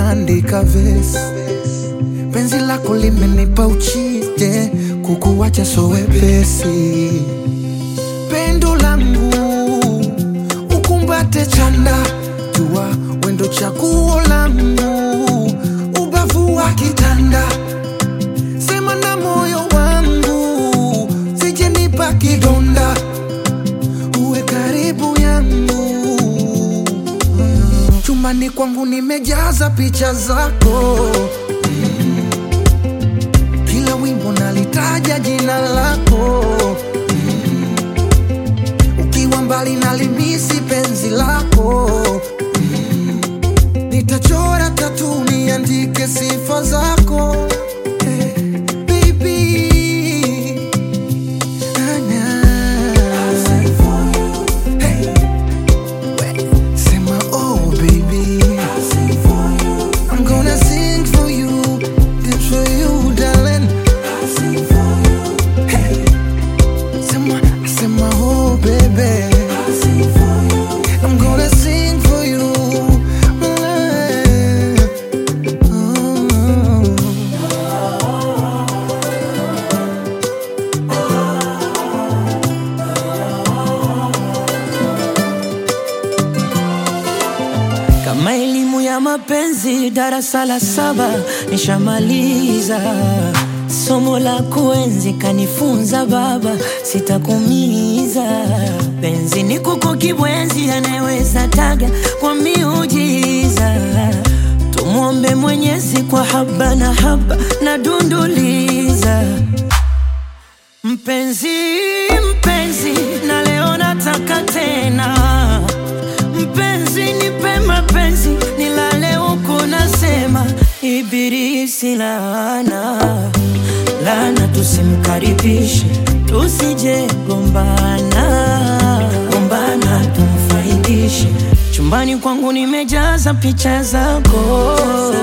naandika verse. Penzi lako limenipa uchije, kukuwacha so wepesi. Pendo langu ukumbate chanda, jua wendo chaguo langu, ubavu wa kitanda. Sema na moyo wangu, sije nipa kidonda, uwe karibu yangu. Chumbani kwangu nimejaza picha zako, kila wimbo nalitaja jina lako. Ukiwa mbali nalimisi penzi lako, nitachora tatu niandike sifa zako. Kama elimu ya mapenzi darasa la 7 nishamaliza. Somo la kuenzi kanifunza baba, sitakumiza. Penzi ni kuku kibwenzi, anayeweza taga kwa miujiza. Tumuombe Mwenyezi kwa haba na haba na dunduliza. Mpenzi, mpenzi, na leo nataka tena. Mpenzi nipe mapenzi, nilale huku nasema. Ibilisi laana, laana tusimkaribishe, tusije gombana, gombana tumfaidishe. Chumbani kwangu nimejaza picha zako,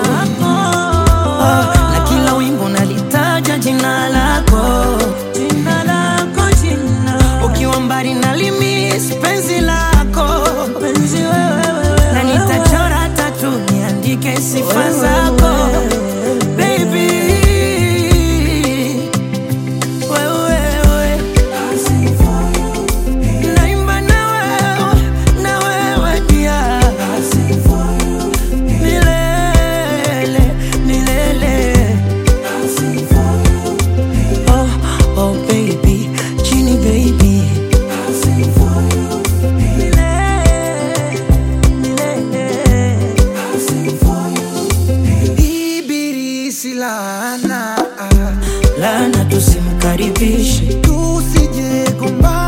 na kila wimbo nalitaja jina lako, jina lako, jina. Ukiwa mbali nalimis penzi lako, penzi wewe. Na nitachora tatu niandike sifa zako, baby. Naimba na wewe dia, milele, milele. Oh, oh baby, Genie baby. Ibilisi laana, laana tusimkaribishe, tusije gombana.